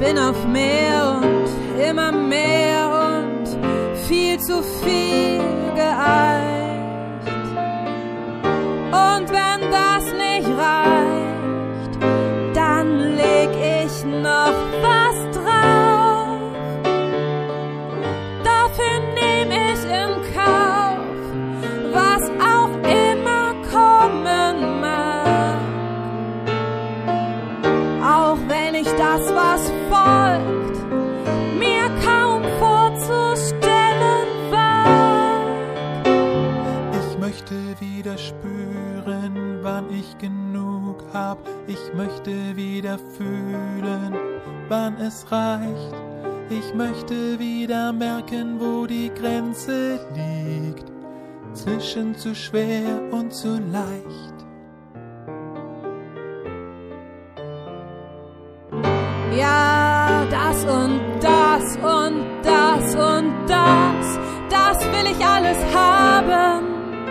bin auf mehr und immer mehr und viel zu viel geeicht. Und wenn das nicht reicht, dann leg ich noch was drauf. Dafür nehm ich in Kauf, was auch immer kommen mag. Auch wenn ich das, was folgt, mir kaum vorzustellen wag. Ich möchte wieder spüren, wann ich genug hab. Ich möchte wieder fühlen, wann es reicht. Ich möchte wieder merken, wo die Grenze liegt, zwischen zu schwer und zu leicht. Ja, das und das und das und das will ich alles haben.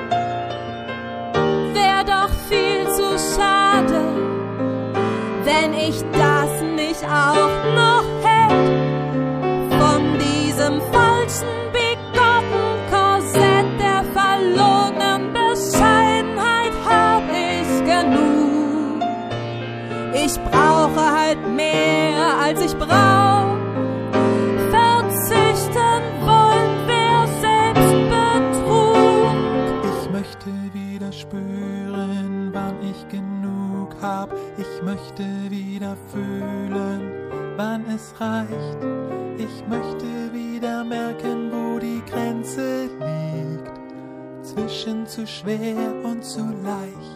Wär doch viel zu schade, wenn ich das nicht auch noch hätte. Von diesem falschen, bigotten Korsett der verlogenen Bescheidenheit hab ich genug. Ich brauche halt mehr, als ich brauch. Verzichten wollen wär Selbstbetrug. Ich möchte wieder spüren, wann ich genug hab. Ich möchte wieder fühlen, wann es reicht. Ich möchte wieder merken, wo die Grenze liegt, zwischen zu schwer und zu leicht.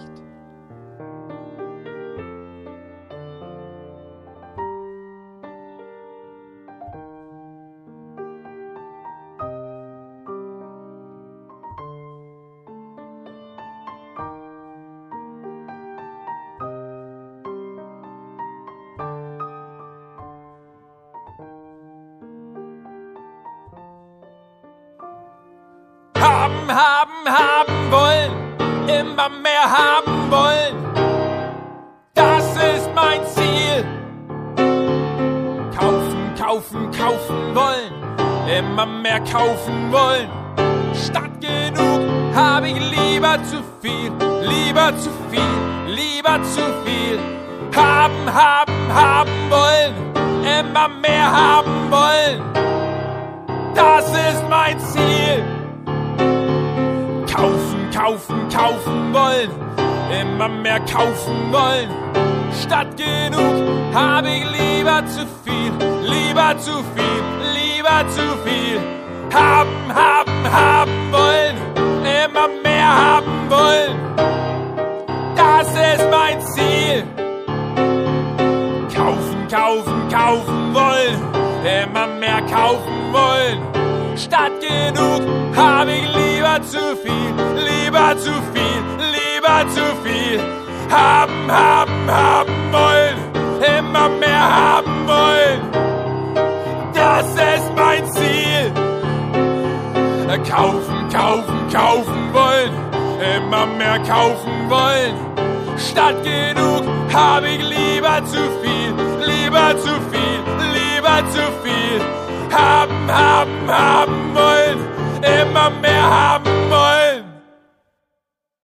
Haben wollen, immer mehr haben wollen. Das ist mein Ziel. Kaufen wollen, immer mehr kaufen wollen. Statt genug habe ich lieber zu viel, lieber zu viel, lieber zu viel. Haben wollen, immer mehr haben wollen. Das ist mein Ziel. Kaufen wollen, immer mehr kaufen wollen. Statt genug habe ich lieber zu viel, lieber zu viel, lieber zu viel. Haben wollen, immer mehr haben wollen. Das ist mein Ziel. Kaufen wollen, immer mehr kaufen wollen. Statt genug habe ich lieber zu viel, lieber zu viel, lieber zu viel. Haben wollen, immer mehr haben wollen. Das ist mein Ziel. Kaufen wollen, immer mehr kaufen wollen. Statt genug habe ich lieber zu viel, lieber zu viel, lieber zu viel. Haben wollen, immer mehr haben